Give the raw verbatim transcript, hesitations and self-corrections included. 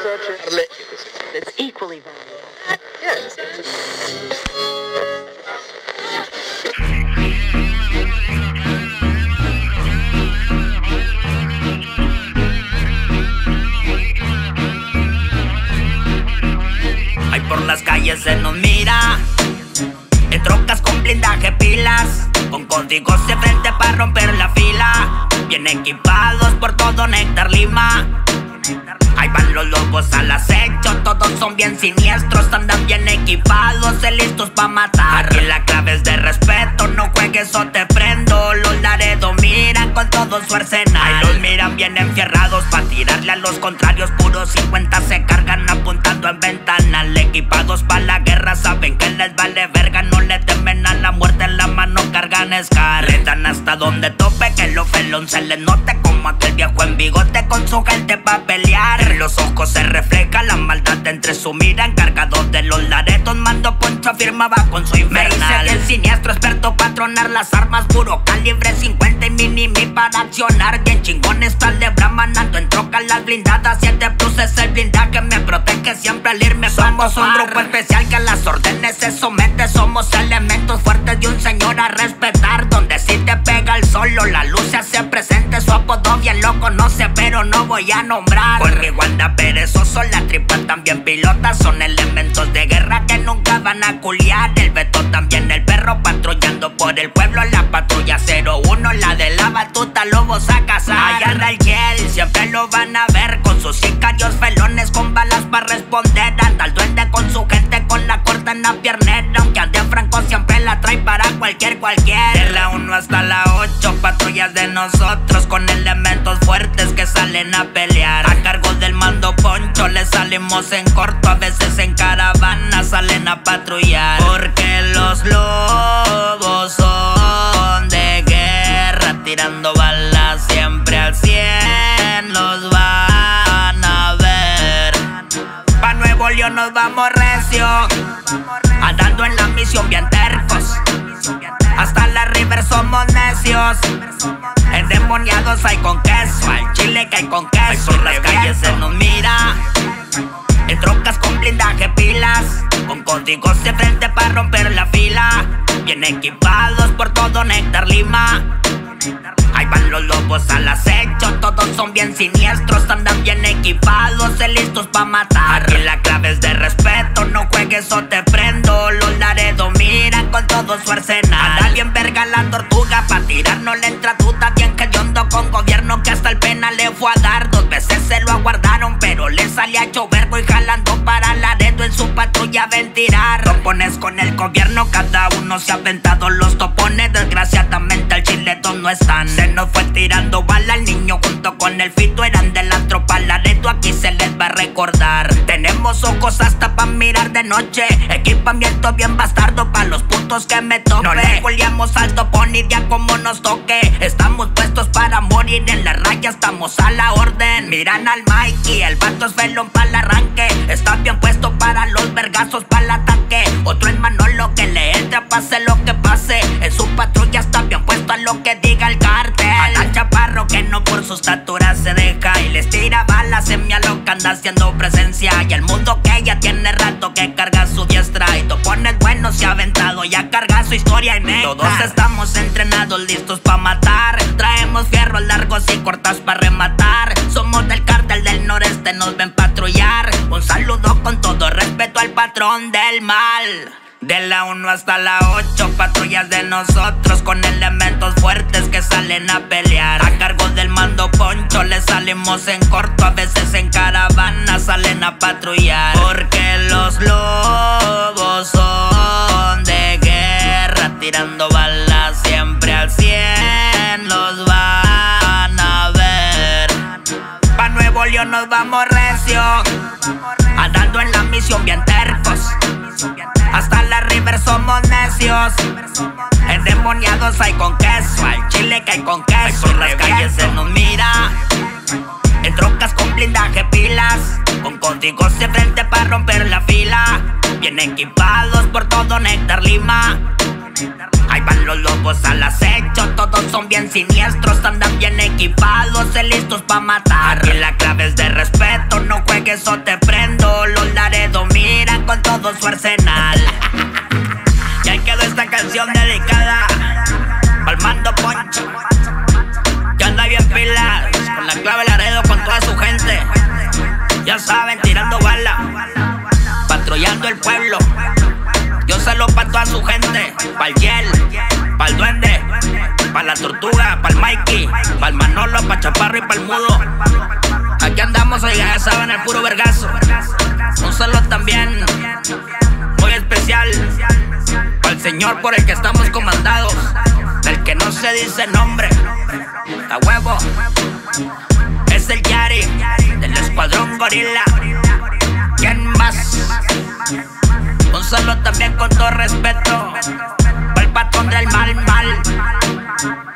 It's equally valuable. Yes. Ay, por las calles se nos mira, en trocas con blindaje pilas, con códigos de frente para romper la fila, bien equipados por todo Néctar Lima. Ahí van los lobos al acecho, todos son bien siniestros, andan bien equipados y listos pa' matar. Aquí la clave es de respeto, no juegues o te prendo. Los Laredo miran con todo su arsenal. Ahí los miran bien enfierrados pa' tirarle a los contrarios. Puros cincuenta se cargan apuntando en ventanal. Equipados pa' la guerra, saben que les vale verga. No le temen a la muerte, en la mano cargan Scar. Le dan hasta donde tope, que lo felón se les note, como aquel viejo en bigote con su gente pa' pelear. En los ojos se refleja la maldad entre su mira. Encargado de los Laredos, Mando Poncho afirmaba con su infernal. Me dice bien siniestro, experto pa' tronar las armas. Puro calibre cincuenta y mini mi para accionar. Bien chingón está el de Brahma, ando en troca las blindadas. Siete plus es el blindaje, me protege siempre al irme. Somos un grupo especial que a las órdenes se somete. Somos elementos fuertes de un señor a respetar. Donde si te pega el sol o la luz se hace presente. Su apodo bien lo conoce, pero no voy a nombrar. Conmigo anda perezoso, la tripa también pilota. Son elementos de guerra que nunca van a culiar. El Beto también el perro patrullando por el pueblo. La patrulla cero uno, la de la batuta, lobos a cazar. Allá anda el Yel, siempre lo van a ver con sus sicarios felones con balas para responder. Anda el duende con su gente con la corta en la piernera. Aunque ande Franco siempre la trae para cualquier cualquier. De la uno hasta la ocho, patrullas de nosotros con elementos fuertes que salen a pelear. A cargo del Mando Poncho le salimos en corto, a veces en caravana salen a patrullar. Porque los lobos son de guerra, tirando balas siempre al cien, los van a ver. Pa' Nuevo León nos vamos recio, andando en la misión bien tercos. Hasta la River somos necios, endemoniados hay con queso, al chile que hay con queso. Ay, por las calles se nos mira, en trocas con blindaje pilas, con códigos de frente para romper la fila, bien equipados por todo Néctar Lima. Ahí van los lobos al acecho, todos son bien siniestros, andan bien equipados y listos pa' matar. Aquí la clave es de respeto, no juegues o te prendo. Los Laredo miran con todo su arsenal. Anda bien verga la tortuga, pa' tirar no le entra duda. Bien hediondo con gobierno que hasta el pena le fue a dar. Dos veces se lo aguardaron, pero le salía a chovergo y jalando para Laredo en su patrulla ven tirar. Topones con el gobierno, cada uno se ha aventado los topones. Desgraciadamente al chileto no están. Se nos fue tirando bala el niño junto con el Fito, eran de la tropa Laredo, aquí se les va a recordar. Tenemos ojos hasta pa' mirar de noche, equipamiento bien bastardo pa' los putos que me tope. No le juliamos al topón y ya como nos toque. Estamos puestos para morir en la raya, estamos a la orden. Miran al Mikey, el vato es felón para el arranque. Está bien puesto para los vergazos, para el ataque. Otro hermano lo que le entra, pase lo que pase. En su patrulla está bien puesto a lo que diga el cartel. Al chaparro que no por su estatura se deja y les tira balas, se me aloca, anda haciendo presencia. Y el mundo que ya tiene rato que carga su diestra. Y topones bueno se ha aventado, ya carga su historia en Néctar. Todos estamos entrenados, listos pa' matar. Traemos fierros largos y cortas pa' rematar. Somos del cártel del noreste, nos ven patrullar. Un saludo con todo respeto al patrón del mal. De la uno hasta la ocho, patrullas de nosotros con elementos fuertes que salen a pelear. A cargo del Mando Poncho le salimos en corto, a veces en caravana salen a patrullar. Porque los lobos son de guerra, tirando balas siempre al cien, los van a ver. Pa' Nuevo León nos vamos recio, andando en la misión bien tercos. Hasta la River somos necios, endemoniados hay con queso, al chile que hay con queso. Ay, por las calles se nos mira, en trocas con blindaje pilas, con códigos de frente para romper la fila, bien equipados por todo Néctar Lima. Ahí van los los lobos al acecho, todos son bien siniestros, andan bien equipados y listos pa' matar. Aquí la clave es de respeto, no juegues o te prendo. Los Laredo miran con todo su arsenal. Y ahí quedó esta canción dedicada pa'l mando Poncho, que anda bien pilas, con la clave Laredo, con toda su gente. Ya saben, tirando bala, patrullando el pueblo. Yo saludo pa' toda su gente, pa'l Yel, pa'l Duende, pa' la Tortuga, pa'l Mikey, pa'l Manolo, pa' Chaparro y pa'l Mudo. Aquí andamos, oiga, ya saben, el puro vergazo. Un saludo también muy especial pa'l señor por el que estamos comandados, del que no se dice nombre, a huevo. Es el Yari, del escuadrón Gorila. ¿Quién más? Un saludo también con todo respeto pa'l patrón del mal mal.